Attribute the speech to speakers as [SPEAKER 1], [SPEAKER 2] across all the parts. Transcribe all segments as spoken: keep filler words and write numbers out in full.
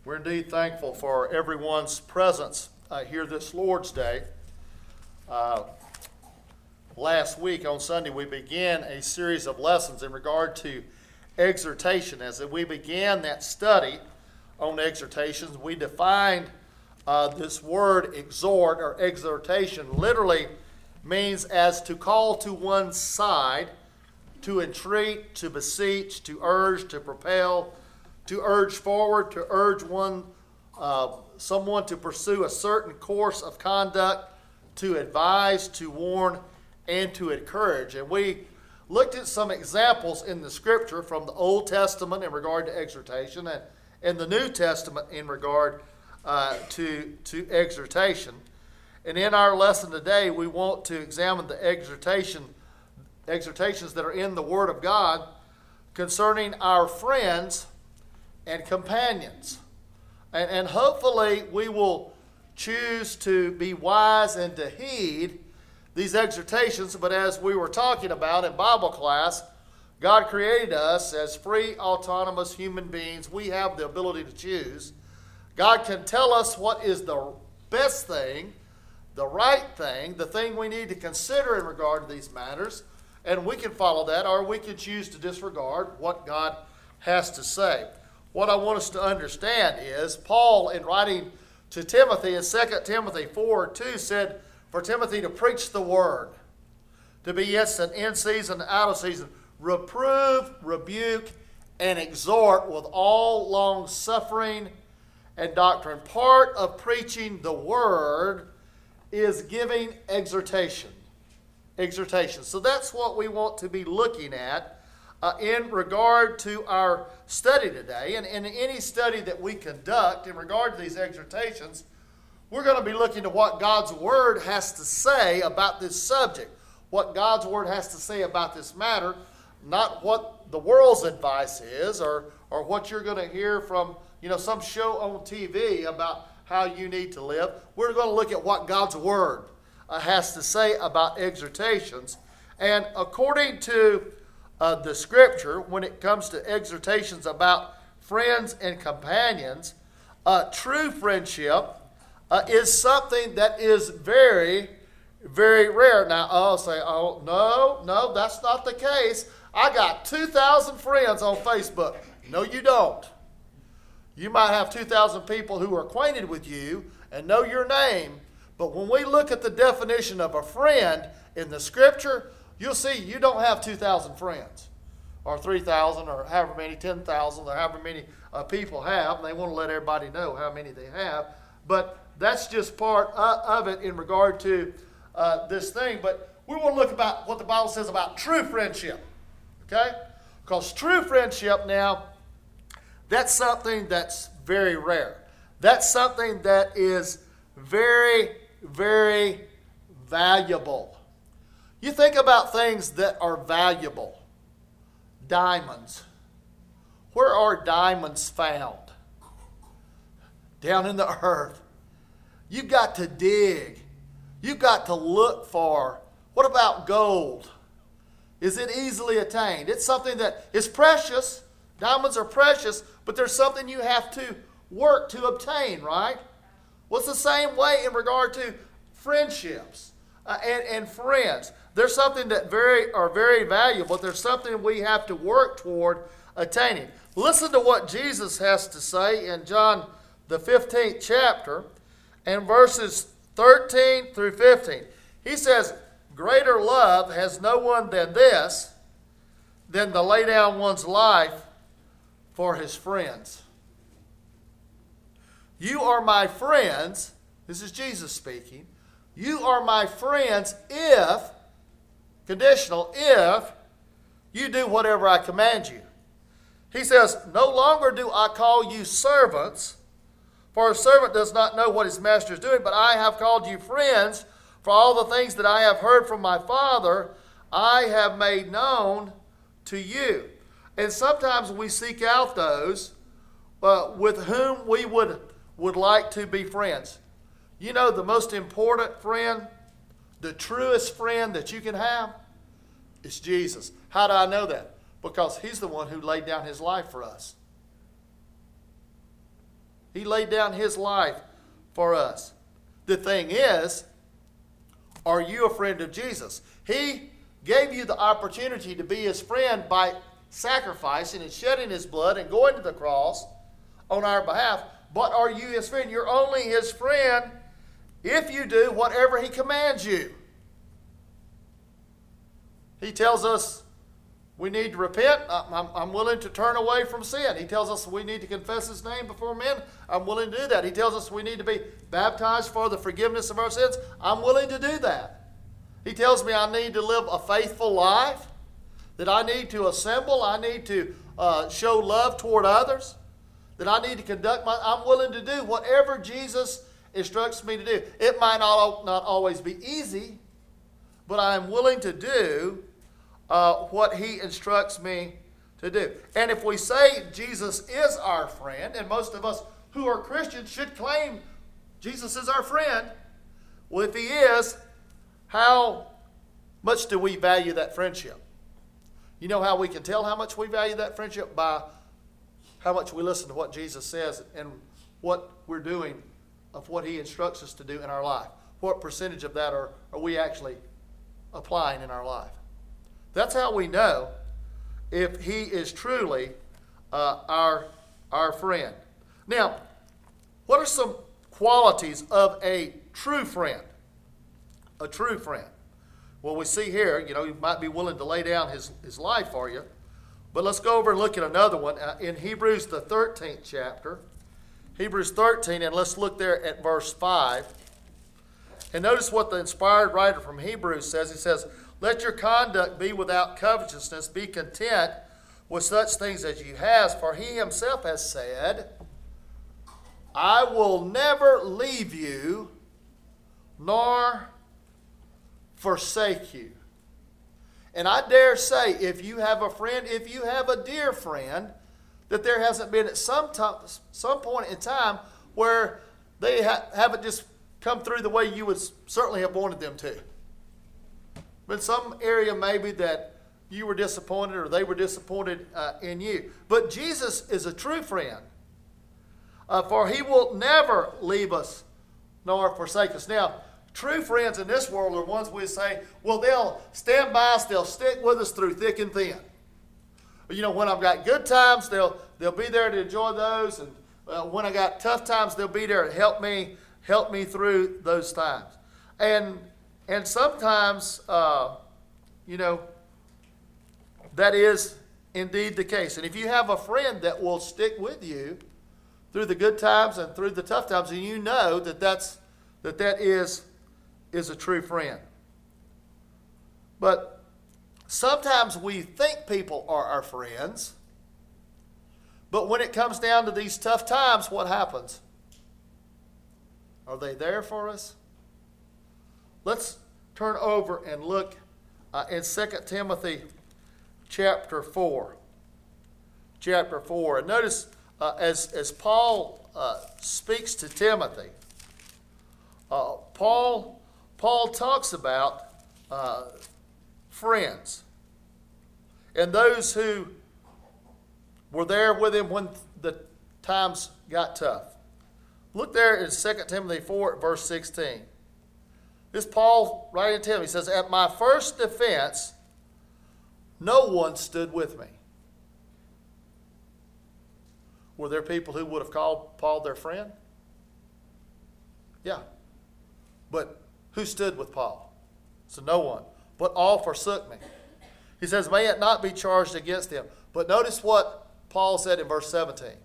[SPEAKER 1] We're indeed thankful for everyone's presence uh, here this Lord's Day. Uh, last week on Sunday, we began a series of lessons in regard to exhortation. As we began that study on exhortations, we defined uh, this word exhort or exhortation literally means as to call to one's side, to entreat, to beseech, to urge, to propel, to urge forward, to urge one, uh, someone to pursue a certain course of conduct, to advise, to warn, and to encourage. And we looked at some examples in the Scripture from the Old Testament in regard to exhortation and in the New Testament in regard uh, to, to exhortation. And in our lesson today, we want to examine the exhortation, exhortations that are in the Word of God concerning our friends and companions. And, and hopefully we will choose to be wise and to heed these exhortations. But as we were talking about in Bible class, God created us as free, autonomous human beings. We have the ability to choose. God can tell us what is the best thing, the right thing, the thing we need to consider in regard to these matters, and we can follow that, or we can choose to disregard what God has to say. What I want us to understand is Paul, in writing to Timothy in Second Timothy four two, said for Timothy to preach the word, to be instant, in season, out of season, reprove, rebuke, and exhort with all long suffering and doctrine. Part of preaching the word is giving exhortation. Exhortation. So that's what we want to be looking at uh, in regard to our study today. And in any study that we conduct in regard to these exhortations, we're going to be looking to what God's Word has to say about this subject, what God's Word has to say about this matter, not what the world's advice is or, or what you're going to hear from, you know, some show on T V about how you need to live. We're going to look at what God's Word uh, has to say about exhortations. And according to uh, the Scripture, when it comes to exhortations about friends and companions, uh, true friendship uh, is something that is very, very rare. Now, I'll say, oh, no, no, that's not the case. I got two thousand friends on Facebook. No, you don't. You might have two thousand people who are acquainted with you and know your name, but when we look at the definition of a friend in the Scripture, you'll see you don't have two thousand friends or three thousand or however many, ten thousand or however many uh, people have, and they want to let everybody know how many they have. But that's just part uh, of it in regard to uh, this thing. But we want to look about what the Bible says about true friendship, okay? Because true friendship now, that's something that's very rare. That's something that is very, very valuable. You think about things that are valuable. Diamonds. Where are diamonds found? Down in the earth. You've got to dig. You've got to look for. What about gold? Is it easily attained? It's something that is precious. Diamonds are precious, but there's something you have to work to obtain, right? Well, it's the same way in regard to friendships uh, and, and friends. There's something that very are very valuable. There's something we have to work toward attaining. Listen to what Jesus has to say in John the fifteenth chapter and verses thirteen through fifteen. He says, greater love has no one than this, than to lay down one's life for his friends. You are my friends. This is Jesus speaking. You are my friends if, conditional, if you do whatever I command you. He says, no longer do I call you servants, for a servant does not know what his master is doing, but I have called you friends, for all the things that I have heard from my Father, I have made known to you. And sometimes we seek out those uh, with whom we would, would like to be friends. You know, the most important friend, the truest friend that you can have is Jesus. How do I know that? Because he's the one who laid down his life for us. He laid down his life for us. The thing is, are you a friend of Jesus? He gave you the opportunity to be his friend by sacrificing and shedding his blood and going to the cross on our behalf. But are you his friend? You're only his friend if you do whatever he commands you. He tells us we need to repent. I'm, I'm willing to turn away from sin. He tells us we need to confess his name before men. I'm willing to do that. He tells us we need to be baptized for the forgiveness of our sins. I'm willing to do that. He tells me I need to live a faithful life, that I need to assemble, I need to uh, show love toward others, that I need to conduct my, I'm willing to do whatever Jesus instructs me to do. It might not, not always be easy, but I am willing to do uh, what he instructs me to do. And if we say Jesus is our friend, and most of us who are Christians should claim Jesus is our friend, well, if he is, how much do we value that friendship? You know how we can tell how much we value that friendship? By how much we listen to what Jesus says and what we're doing of what he instructs us to do in our life. What percentage of that are, are we actually applying in our life? That's how we know if he is truly uh, our, our friend. Now, what are some qualities of a true friend? A true friend. Well, we see here, you know, he might be willing to lay down his, his life for you. But let's go over and look at another one. Uh, in Hebrews, the thirteenth chapter, Hebrews thirteen, and let's look there at verse five. And notice what the inspired writer from Hebrews says. He says, "Let your conduct be without covetousness. Be content with such things as you have. For he himself has said, I will never leave you nor forsake you." And I dare say, if you have a friend, if you have a dear friend, that there hasn't been at some time, some point in time where they ha- haven't just come through the way you would certainly have wanted them to. But some area maybe that you were disappointed or they were disappointed uh, in you. But Jesus is a true friend. Uh, for he will never leave us nor forsake us. Now, true friends in this world are ones we say, well, they'll stand by us, they'll stick with us through thick and thin. You know, when I've got good times, they'll they'll be there to enjoy those, and uh, when I got tough times, they'll be there to help me help me through those times. And and sometimes, uh, you know, that is indeed the case. And if you have a friend that will stick with you through the good times and through the tough times, and you know that that's that that is. is a true friend. But sometimes we think people are our friends, but when it comes down to these tough times, what happens? Are they there for us? Let's turn over and look uh, in Second Timothy chapter four. Chapter four. And notice uh, as, as Paul uh, speaks to Timothy, uh, Paul Paul talks about uh, friends and those who were there with him when the times got tough. Look there in Second Timothy four, verse sixteen. This Paul writing to him, he says, "At my first defense, no one stood with me." Were there people who would have called Paul their friend? Yeah. But who stood with Paul? So no one. But all forsook me. He says, "May it not be charged against him." But notice what Paul said in verse seventeen.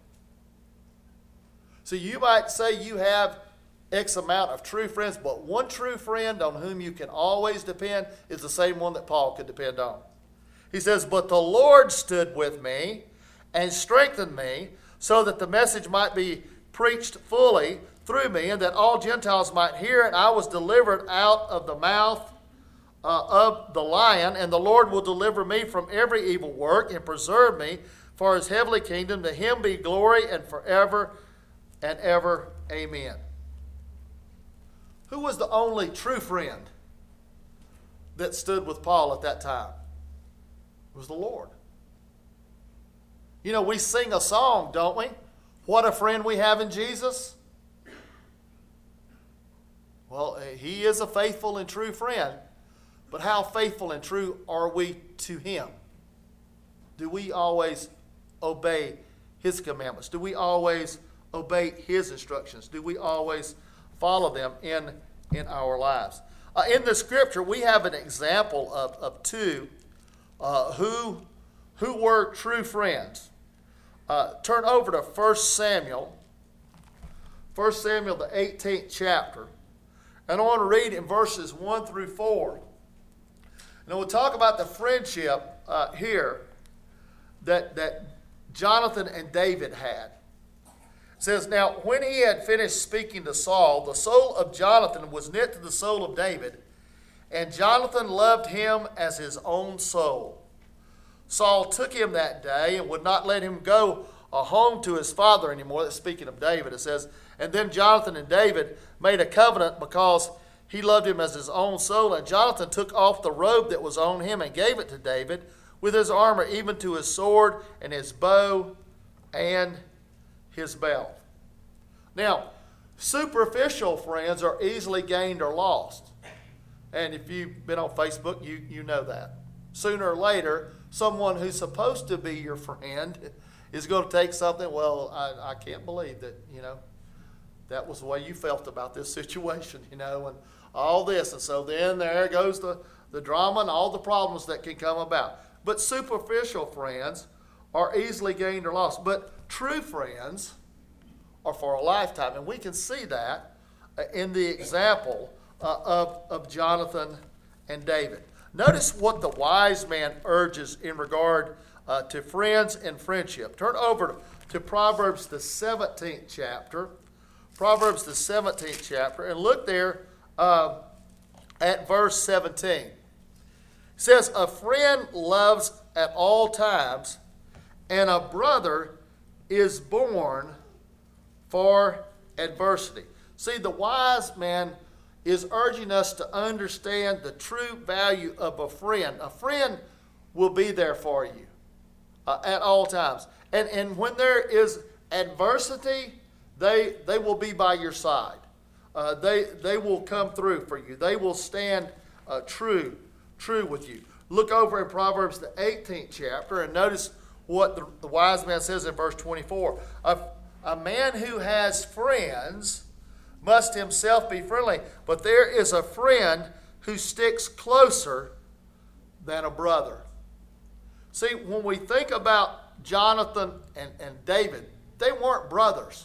[SPEAKER 1] So you might say you have X amount of true friends, but one true friend on whom you can always depend is the same one that Paul could depend on. He says, "But the Lord stood with me and strengthened me, so that the message might be preached fully through me, and that all Gentiles might hear it. I was delivered out of the mouth uh, of the lion, and the Lord will deliver me from every evil work and preserve me for his heavenly kingdom. To him be glory and forever and ever. Amen." Who was the only true friend that stood with Paul at that time? It was the Lord. You know, we sing a song, don't we? What a friend we have in Jesus. Well, he is a faithful and true friend, but how faithful and true are we to him? Do we always obey his commandments? Do we always obey his instructions? Do we always follow them in, in our lives? Uh, in the scripture, we have an example of, of two uh, who, who were true friends. Uh, turn over to First Samuel, First Samuel, the eighteenth chapter. And I want to read in verses one through four. And we'll talk about the friendship uh, here that, that Jonathan and David had. It says, now when he had finished speaking to Saul, the soul of Jonathan was knit to the soul of David, and Jonathan loved him as his own soul. Saul took him that day and would not let him go uh, home to his father anymore. That's speaking of David. It says, and then Jonathan and David made a covenant because he loved him as his own soul. And Jonathan took off the robe that was on him and gave it to David with his armor, even to his sword and his bow and his belt. Now, superficial friends are easily gained or lost. And if you've been on Facebook, you, you know that. Sooner or later, someone who's supposed to be your friend is going to take something, well, I, I can't believe that, you know, that was the way you felt about this situation, you know, and all this. And so then there goes the, the drama and all the problems that can come about. But superficial friends are easily gained or lost. But true friends are for a lifetime. And we can see that in the example uh, of, of Jonathan and David. Notice what the wise man urges in regard uh, to friends and friendship. Turn over to Proverbs, the seventeenth chapter. Proverbs, the seventeenth chapter, and look there uh, at verse seventeen. It says, a friend loves at all times, and a brother is born for adversity. See, the wise man is urging us to understand the true value of a friend. A friend will be there for you uh, at all times. And, and when there is adversity, they, they will be by your side. Uh, they, they will come through for you. They will stand uh, true, true with you. Look over in Proverbs, the eighteenth chapter, and notice what the, the wise man says in verse twenty-four. A, a man who has friends must himself be friendly, but there is a friend who sticks closer than a brother. See, when we think about Jonathan and, and David, they weren't brothers,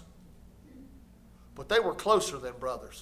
[SPEAKER 1] but they were closer than brothers.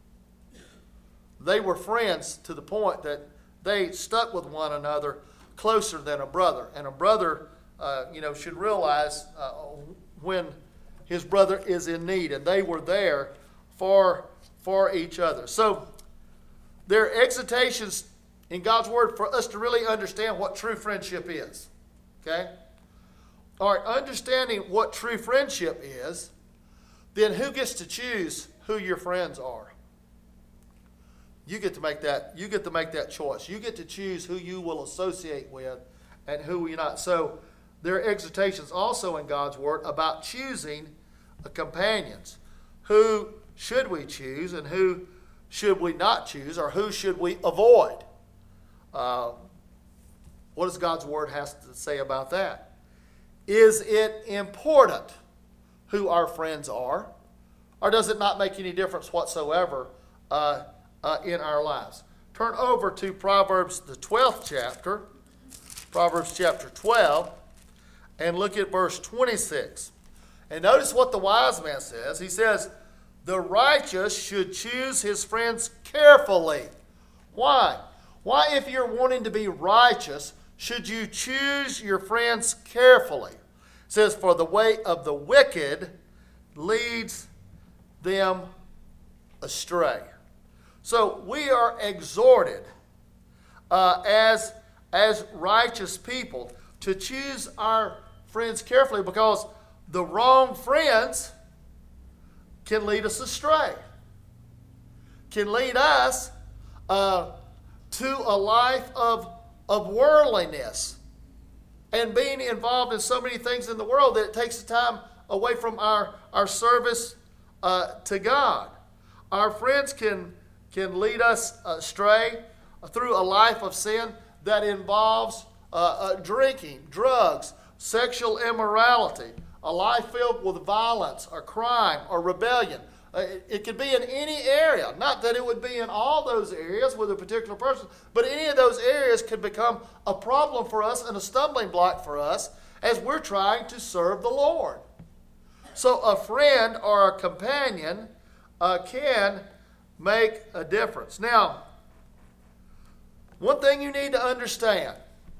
[SPEAKER 1] They were friends to the point that they stuck with one another closer than a brother. And a brother, uh, you know, should realize uh, when his brother is in need, and they were there for, for each other. So there are exhortations in God's Word for us to really understand what true friendship is. Okay? All right, understanding what true friendship is, then who gets to choose who your friends are? You get to make that, you get to make that choice. You get to choose who you will associate with and who you're not. So there are exhortations also in God's Word about choosing companions. Who should we choose and who should we not choose, or who should we avoid? Uh, what does God's Word have to say about that? Is it important who our friends are, or does it not make any difference whatsoever uh, uh, in our lives? Turn over to Proverbs, the twelfth chapter, Proverbs chapter twelve, and look at verse twenty-six. And notice what the wise man says. He says, the righteous should choose his friends carefully. Why? Why, if you're wanting to be righteous, should you choose your friends carefully? It says, for the way of the wicked leads them astray. So we are exhorted uh, as, as righteous people to choose our friends carefully, because the wrong friends can lead us astray, can lead us uh, to a life of, of worldliness and being involved in so many things in the world that it takes the time away from our, our service uh, to God. Our friends can, can lead us astray through a life of sin that involves uh, uh, drinking, drugs, sexual immorality, a life filled with violence or crime or rebellion. Uh, it, it could be in any area. Not that it would be in all those areas with a particular person, but any of those areas could become a problem for us and a stumbling block for us as we're trying to serve the Lord. So a friend or a companion uh, can make a difference. Now, one thing you need to understand,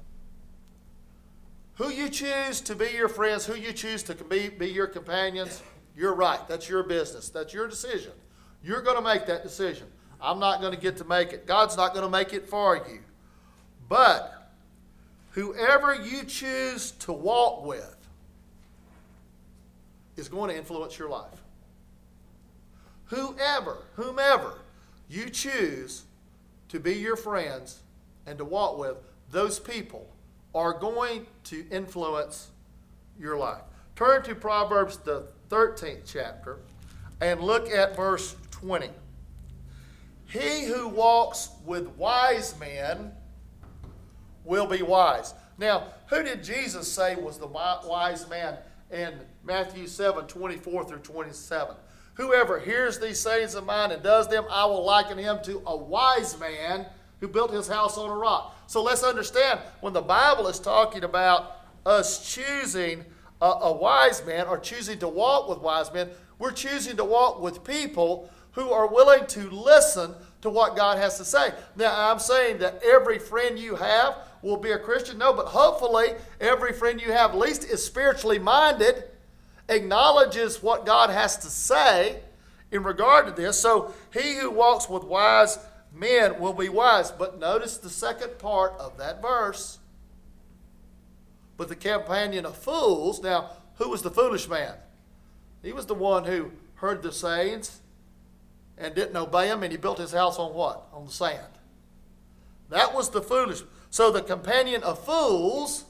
[SPEAKER 1] who you choose to be your friends, who you choose to be, be your companions, you're right. That's your business. That's your decision. You're going to make that decision. I'm not going to get to make it. God's not going to make it for you. But whoever you choose to walk with is going to influence your life. Whoever, whomever you choose to be your friends and to walk with, those people are going to influence your life. Turn to Proverbs, the thirteenth chapter, and look at verse twenty. He who walks with wise men will be wise. Now, who did Jesus say was the wise man in Matthew seven, twenty-four through twenty-seven? Whoever hears these sayings of mine and does them, I will liken him to a wise man who built his house on a rock. So let's understand, when the Bible is talking about us choosing a, a wise man or choosing to walk with wise men, we're choosing to walk with people who are willing to listen to what God has to say. Now, I'm saying that every friend you have will be a Christian. No, but hopefully every friend you have at least is spiritually minded, acknowledges what God has to say in regard to this. So he who walks with wise men will be wise. But notice the second part of that verse. But the companion of fools. Now, who was the foolish man? He was the one who heard the sayings and didn't obey them, and he built his house on what? On the sand. That was the foolish. So the companion of fools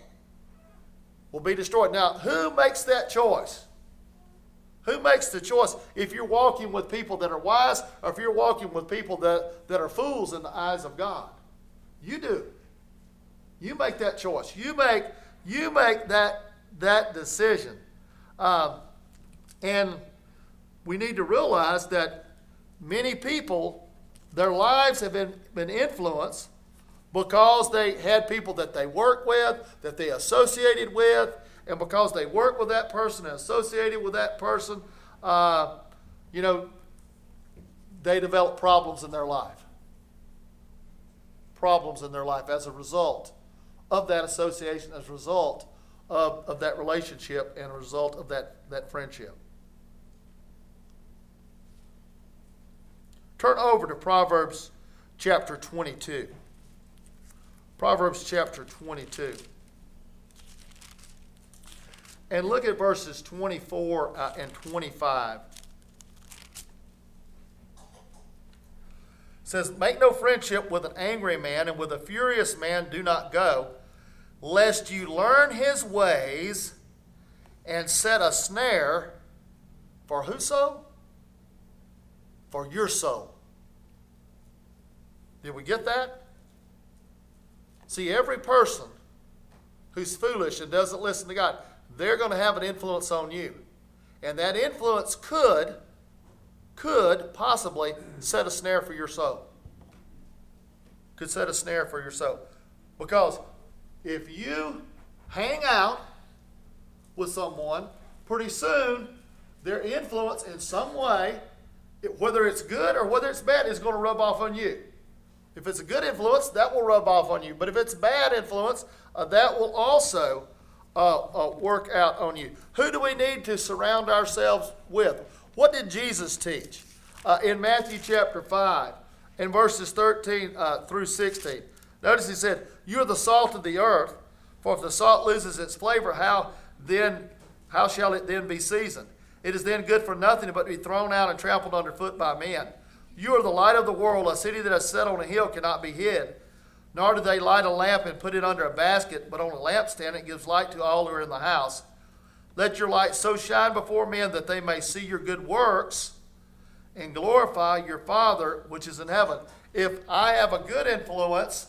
[SPEAKER 1] will be destroyed. Now, who makes that choice? Who makes the choice if you're walking with people that are wise or if you're walking with people that, that are fools in the eyes of God? You do. You make that choice. You make you make that, that decision. Um, and we need to realize that many people, their lives have been, been influenced because they had people that they worked with, that they associated with, and because they worked with that person and associated with that person, uh, you know, they developed problems in their life. Problems in their life as a result of that association, as a result of, of that relationship, and a result of that, that friendship. Turn over to Proverbs chapter twenty-two. Proverbs chapter twenty-two. And look at verses twenty-four uh, and twenty-five. It says, make no friendship with an angry man, and with a furious man do not go, lest you learn his ways and set a snare for whose soul? For your soul. Did we get that? See, every person who's foolish and doesn't listen to God, they're going to have an influence on you. And that influence could, could possibly set a snare for your soul. Could set a snare for your soul. Because if you hang out with someone, pretty soon their influence in some way, whether it's good or whether it's bad, is going to rub off on you. If it's a good influence, that will rub off on you. But if it's bad influence, uh, that will also uh, uh, work out on you. Who do we need to surround ourselves with? What did Jesus teach? Uh, in Matthew chapter five, in verses thirteen uh, through sixteen. Notice he said, you are the salt of the earth, for if the salt loses its flavor, how then, how shall it then be seasoned? It is then good for nothing but to be thrown out and trampled underfoot by men. You are the light of the world. A city that is set on a hill cannot be hid. Nor do they light a lamp and put it under a basket, but on a lampstand it gives light to all who are in the house. Let your light so shine before men that they may see your good works and glorify your Father which is in heaven. If I have a good influence,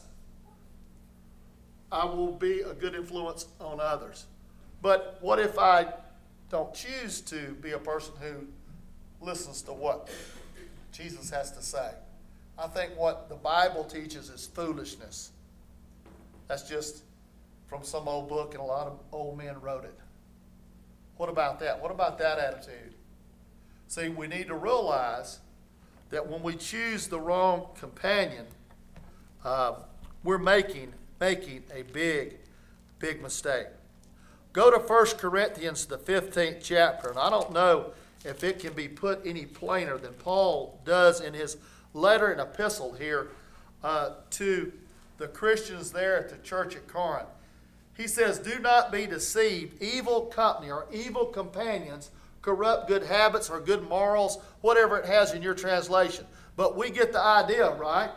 [SPEAKER 1] I will be a good influence on others. But what if I don't choose to be a person who listens to what Jesus has to say? I think what the Bible teaches is foolishness. That's just from some old book, and a lot of old men wrote it. What about that? What about that attitude? See, we need to realize that when we choose the wrong companion, uh, we're making, making a big, big mistake. Go to First Corinthians, the fifteenth chapter, and I don't know if it can be put any plainer than Paul does in his letter and epistle here uh, to the Christians there at the church at Corinth. He says, do not be deceived. Evil company or evil companions corrupt good habits or good morals, whatever it has in your translation. But we get the idea, right?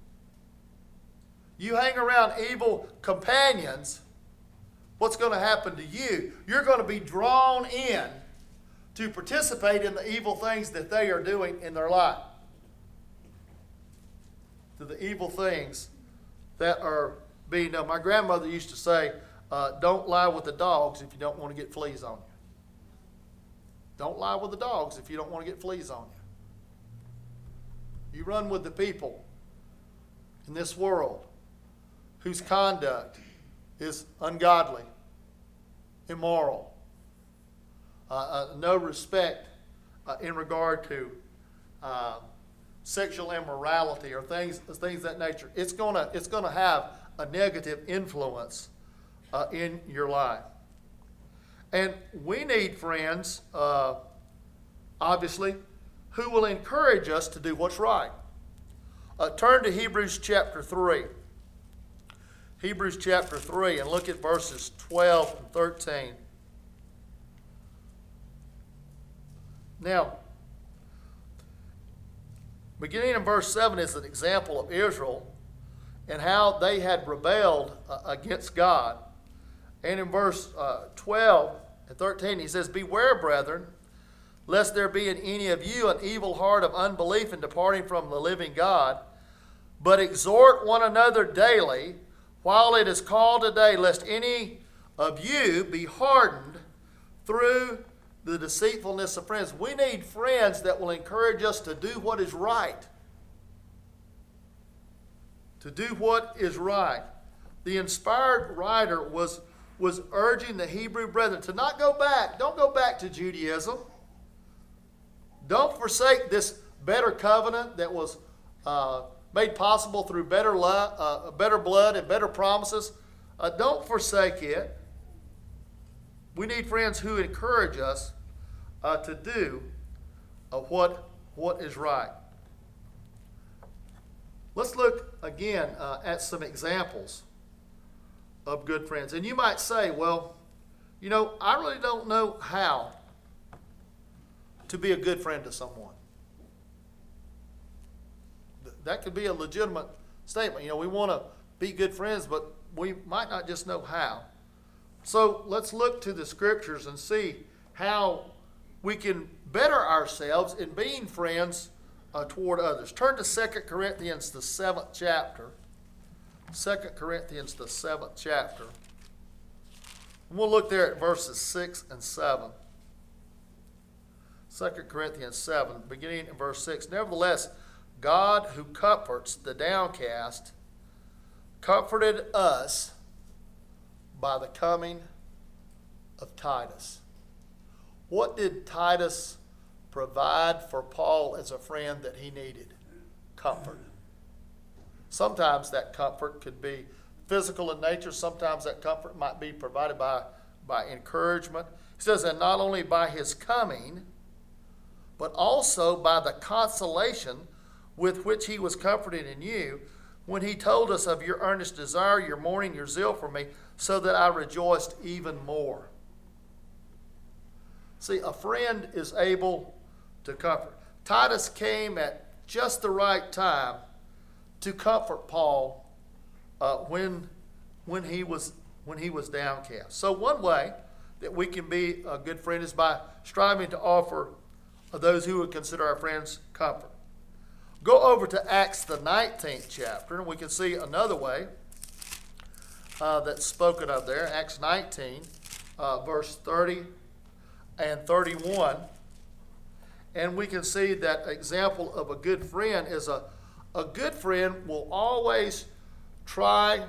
[SPEAKER 1] You hang around evil companions, what's going to happen to you? You're going to be drawn in to participate in the evil things that they are doing in their life. To the evil things that are being done. My grandmother used to say, uh, don't lie with the dogs if you don't want to get fleas on you. Don't lie with the dogs if you don't want to get fleas on you. You run with the people in this world whose conduct is ungodly, immoral, uh, uh, no respect uh, in regard to uh, sexual immorality or things things of that nature. It's gonna it's gonna have a negative influence uh, in your life. And we need friends, uh, obviously, who will encourage us to do what's right. Uh, turn to Hebrews chapter three. Hebrews chapter three, and look at verses twelve and thirteen. Now, beginning in verse seven is an example of Israel and how they had rebelled uh, against God. And in verse uh, twelve and thirteen, he says, beware, brethren, lest there be in any of you an evil heart of unbelief in departing from the living God, but exhort one another daily, while it is called today, lest any of you be hardened through the deceitfulness of friends. We need friends that will encourage us to do what is right. To do what is right. The inspired writer was, was urging the Hebrew brethren to not go back. Don't go back to Judaism. Don't forsake this better covenant that was uh, made possible through better, lo- uh, better blood and better promises. Uh, don't forsake it. We need friends who encourage us uh, to do uh, what, what is right. Let's look again uh, at some examples of good friends. And you might say, well, you know, I really don't know how to be a good friend to someone. That could be a legitimate statement. You know, we want to be good friends, but we might not just know how. So let's look to the scriptures and see how we can better ourselves in being friends uh, toward others. Turn to Second Corinthians, the seventh chapter. Second Corinthians, the seventh chapter. And we'll look there at verses six and seven. Second Corinthians seven, beginning in verse six. Nevertheless, God, who comforts the downcast, comforted us by the coming of Titus. What did Titus provide for Paul as a friend that he needed? Comfort. Sometimes that comfort could be physical in nature. Sometimes that comfort might be provided by, by encouragement. He says, and not only by his coming, but also by the consolation with which he was comforted in you, when he told us of your earnest desire, your mourning, your zeal for me, so that I rejoiced even more. See, a friend is able to comfort. Titus came at just the right time to comfort Paul uh, when, when, he was, when he was downcast. So one way that we can be a good friend is by striving to offer those who would consider our friends comfort. Go over to Acts the nineteenth chapter, and we can see another way uh, that's spoken of there. Acts nineteen, uh, verse thirty and thirty-one. And we can see that example of a good friend is a, a good friend will always try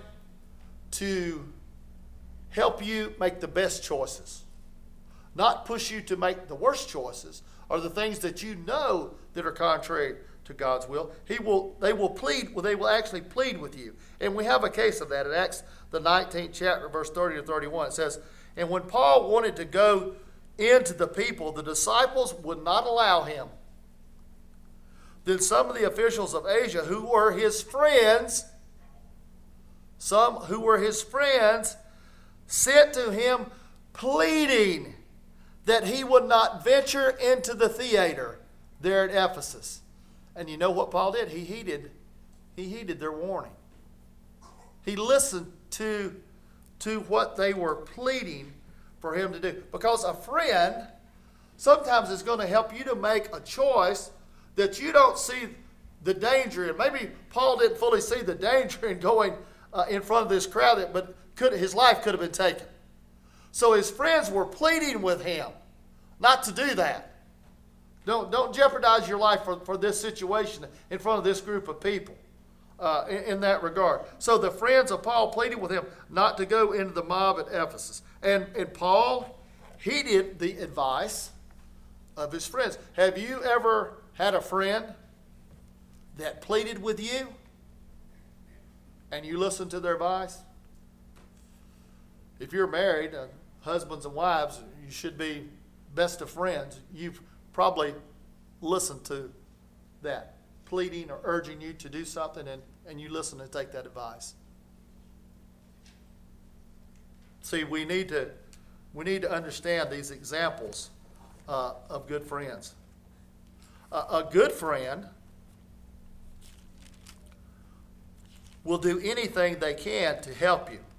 [SPEAKER 1] to help you make the best choices, not push you to make the worst choices or the things that you know that are contrary to God's will. He will, they will plead, well, they will actually plead with you. And we have a case of that in Acts, the nineteenth chapter, verse thirty to thirty-one. It says, and when Paul wanted to go into the people, the disciples would not allow him. Then some of the officials of Asia, who were his friends, some who were his friends, sent to him pleading that he would not venture into the theater there at Ephesus. And you know what Paul did? He heeded, he heeded their warning. He listened to, to what they were pleading for him to do. Because a friend sometimes is going to help you to make a choice that you don't see the danger in. Maybe Paul didn't fully see the danger in going uh, in front of this crowd, but could, his life could have been taken. So his friends were pleading with him not to do that. Don't, don't jeopardize your life for, for this situation in front of this group of people uh, in, in that regard. So the friends of Paul pleaded with him not to go into the mob at Ephesus. And, and Paul heeded the advice of his friends. Have you ever had a friend that pleaded with you and you listened to their advice? If you're married, uh, husbands and wives, you should be best of friends. You've probably listened to that pleading or urging you to do something, and, and you listen and take that advice. See, we need to we need to understand these examples uh, of good friends. Uh, a good friend will do anything they can to help you.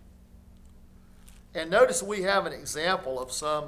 [SPEAKER 1] And notice we have an example of some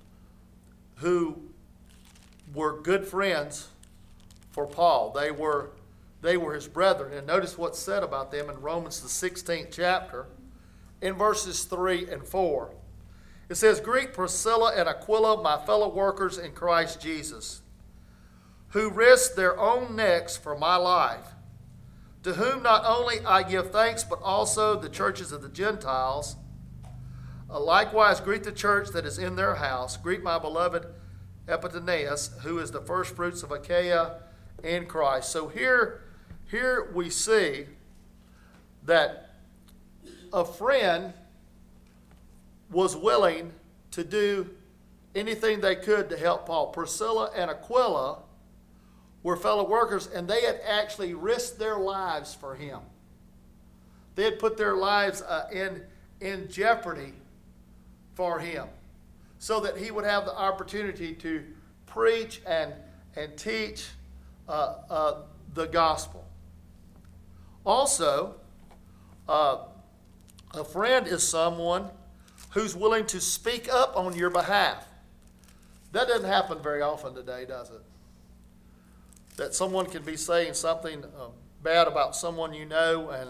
[SPEAKER 1] who were good friends for Paul. They were they were his brethren. And notice what's said about them in Romans the sixteenth chapter in verses three and four. It says, greet Priscilla and Aquila, my fellow workers in Christ Jesus, who risked their own necks for my life, to whom not only I give thanks, but also the churches of the Gentiles. Uh, likewise, greet the church that is in their house. Greet my beloved Epaphras, who is the first fruits of Achaia in Christ. So here, here we see that a friend was willing to do anything they could to help Paul. Priscilla and Aquila were fellow workers, and they had actually risked their lives for him. They had put their lives uh, in, in jeopardy for him so that he would have the opportunity to preach and, and teach uh, uh, the gospel. Also, uh, a friend is someone who's willing to speak up on your behalf. That doesn't happen very often today, does it? That someone can be saying something uh, bad about someone you know and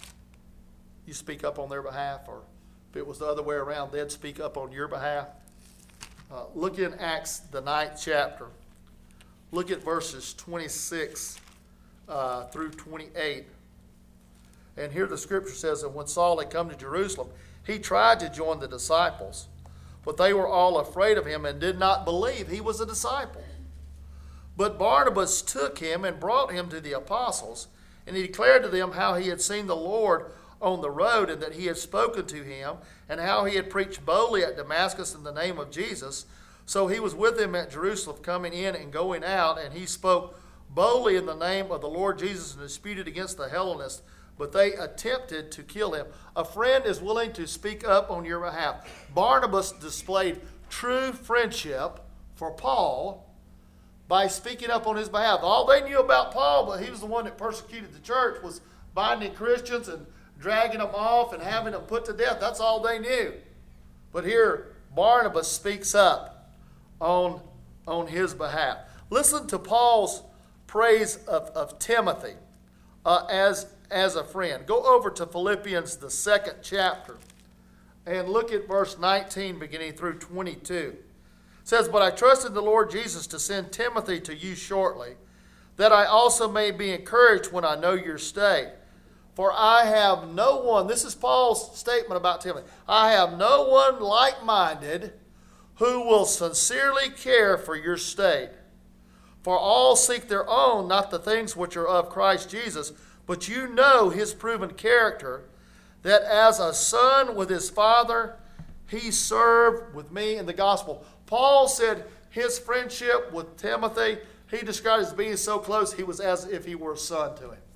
[SPEAKER 1] you speak up on their behalf, or if it was the other way around, they'd speak up on your behalf. Uh, look in Acts, the ninth chapter. Look at verses twenty-six uh, through twenty-eight. And here the scripture says that when Saul had come to Jerusalem, he tried to join the disciples, but they were all afraid of him and did not believe he was a disciple. But Barnabas took him and brought him to the apostles, and he declared to them how he had seen the Lord on the road, and that he had spoken to him, and how he had preached boldly at Damascus in the name of Jesus. So he was with him at Jerusalem, coming in and going out, and he spoke boldly in the name of the Lord Jesus and disputed against the Hellenists, but they attempted to kill him. A friend is willing to speak up on your behalf. Barnabas displayed true friendship for Paul by speaking up on his behalf. All they knew about Paul, but he was the one that persecuted the church, was binding Christians and dragging them off and having them put to death. That's all they knew. But here, Barnabas speaks up on, on his behalf. Listen to Paul's praise of, of Timothy uh, as, as a friend. Go over to Philippians, the second chapter, and look at verse nineteen beginning through twenty-two. It says, "But I trust in the Lord Jesus to send Timothy to you shortly, that I also may be encouraged when I know your state. For I have no one," this is Paul's statement about Timothy, "I have no one like-minded who will sincerely care for your state. For all seek their own, not the things which are of Christ Jesus, but you know his proven character, that as a son with his father, he served with me in the gospel." Paul said his friendship with Timothy, he described as being so close, he was as if he were a son to him.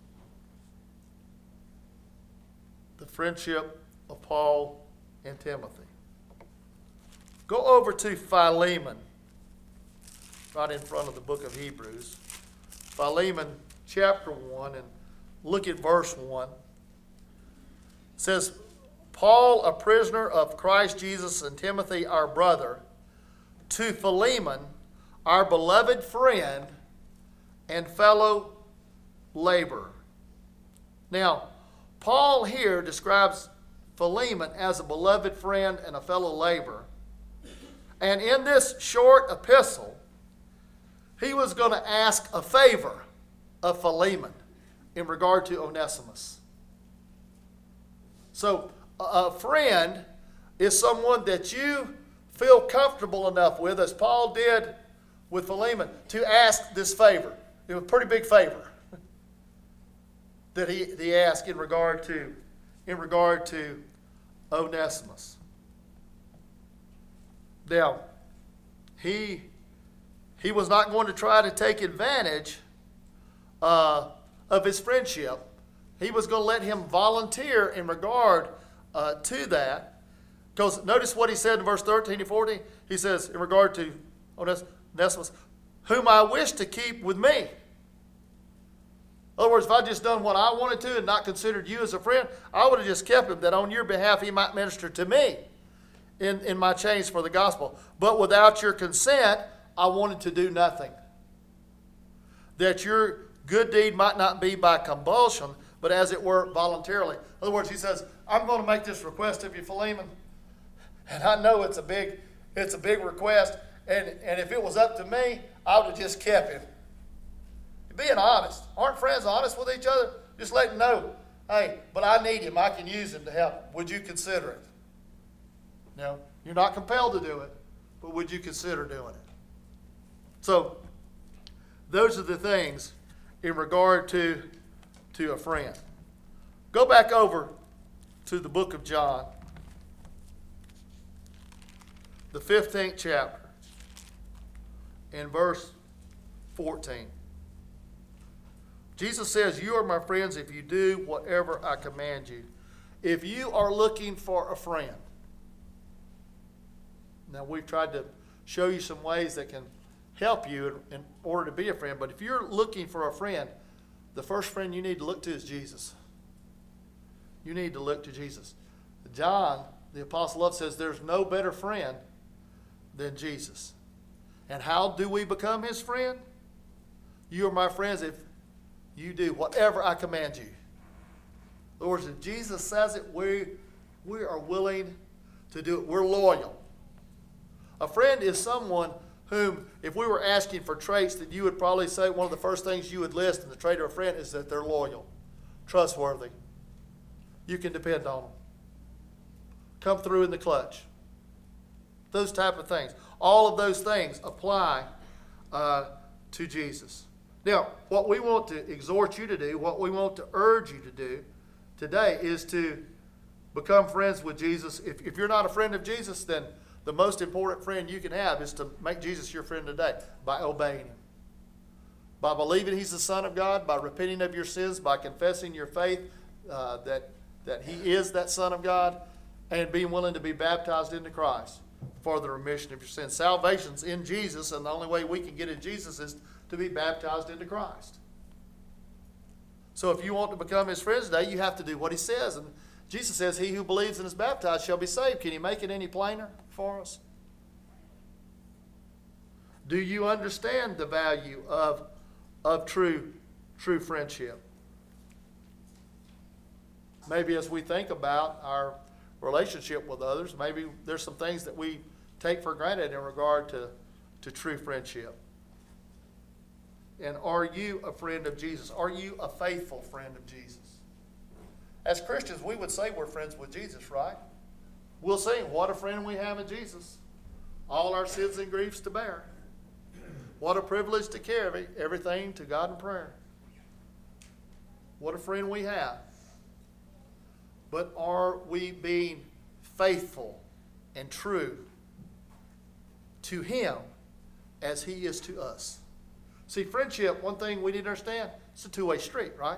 [SPEAKER 1] The friendship of Paul and Timothy. Go over to Philemon, right in front of the book of Hebrews. Philemon chapter one, and look at verse one. It says, "Paul, a prisoner of Christ Jesus, and Timothy, our brother, to Philemon, our beloved friend and fellow laborer." Now, Paul here describes Philemon as a beloved friend and a fellow laborer. And in this short epistle, he was going to ask a favor of Philemon in regard to Onesimus. So, a friend is someone that you feel comfortable enough with, as Paul did with Philemon, to ask this favor. It was a pretty big favor that he, he asked in regard to in regard to Onesimus. Now, he he was not going to try to take advantage uh, of his friendship. He was going to let him volunteer in regard uh, to that. Because notice what he said in verse thirteen and fourteen. He says, in regard to Onesimus, "whom I wish to keep with me." In other words, if I just done what I wanted to and not considered you as a friend, I would have just kept him, that on your behalf he might minister to me in, in my chains for the gospel. But without your consent, I wanted to do nothing. That your good deed might not be by compulsion, but as it were voluntarily. In other words, he says, I'm going to make this request of you, Philemon. And I know it's a big, it's a big request. And, and if it was up to me, I would have just kept him. Being honest. Aren't friends honest with each other? Just let them know, hey, but I need him. I can use him to help. Would you consider it? No, you're not compelled to do it, but would you consider doing it? So, those are the things in regard to, to a friend. Go back over to the book of John, the fifteenth chapter, in verse fourteen. Jesus says, "You are my friends if you do whatever I command you." If you are looking for a friend, now we've tried to show you some ways that can help you in, in order to be a friend, but if you're looking for a friend, the first friend you need to look to is Jesus. You need to look to Jesus. John, the Apostle Love, says there's no better friend than Jesus. And how do we become his friend? You are my friends if you do whatever I command you. In other words, if Jesus says it, we, we are willing to do it. We're loyal. A friend is someone whom, if we were asking for traits, that you would probably say one of the first things you would list in the trait of a friend is that they're loyal, trustworthy. You can depend on them. Come through in the clutch. Those type of things. All of those things apply uh, to Jesus. Now, what we want to exhort you to do, what we want to urge you to do today is to become friends with Jesus. If, if you're not a friend of Jesus, then the most important friend you can have is to make Jesus your friend today by obeying him. By believing he's the Son of God, by repenting of your sins, by confessing your faith uh, that, that he is that Son of God, and being willing to be baptized into Christ for the remission of your sins. Salvation's in Jesus, and the only way we can get in Jesus is to be baptized into Christ. So if you want to become his friends today, you have to do what he says. And Jesus says, he who believes and is baptized shall be saved. Can you make it any plainer for us? Do you understand the value of, of true, true friendship? Maybe as we think about our relationship with others, maybe there's some things that we take for granted in regard to, to true friendship. And are you a friend of Jesus? Are you a faithful friend of Jesus? As Christians, we would say we're friends with Jesus, right? We'll sing, what a friend we have in Jesus. All our sins and griefs to bear. What a privilege to carry everything to God in prayer. What a friend we have. But are we being faithful and true to Him as He is to us? See, friendship, one thing we need to understand, it's a two-way street, right?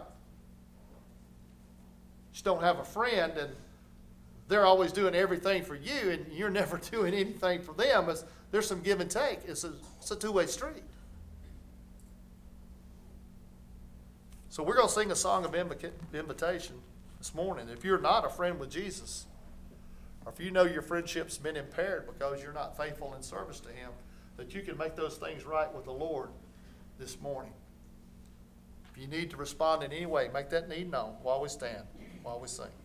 [SPEAKER 1] You just don't have a friend and they're always doing everything for you and you're never doing anything for them. It's, there's some give and take. It's a, it's a two-way street. So we're going to sing a song of invitation this morning. If you're not a friend with Jesus, or if you know your friendship's been impaired because you're not faithful in service to Him, that you can make those things right with the Lord this morning. If you need to respond in any way, make that need known while we stand, while we sing.